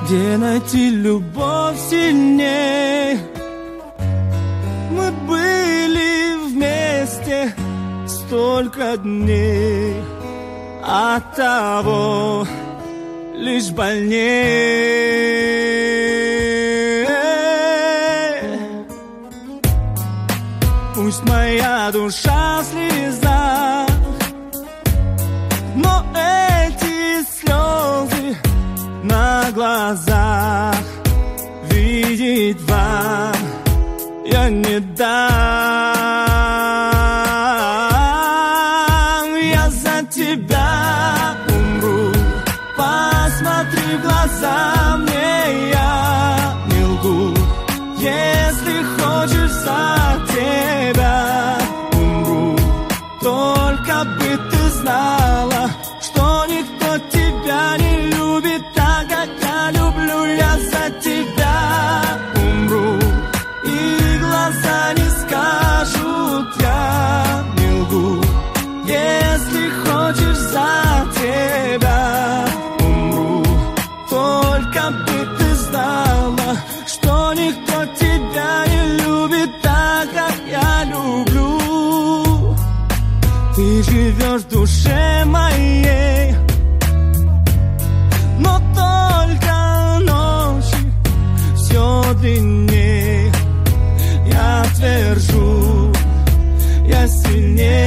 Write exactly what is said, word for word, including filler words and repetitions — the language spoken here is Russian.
Где найти любовь сильней? Мы были вместе столько дней, от того лишь больней. Пусть моя душа в слезах, но эти слезы на глазах видеть вам я не дам. Я за тебя умру, посмотри в глаза мне, я не лгу. Если хочешь, за тебя умру, только бы ты знала, что никто тебя не любит так, как я люблю. Я за тебя умру, и глаза не скажут, я не лгу. Если хочешь, за тебя умру, только бы ты знала, что никто тебя не любит так, как я люблю. Ты живешь в душе моей, но только ночи все длиннее. Я твержу, я сильнее.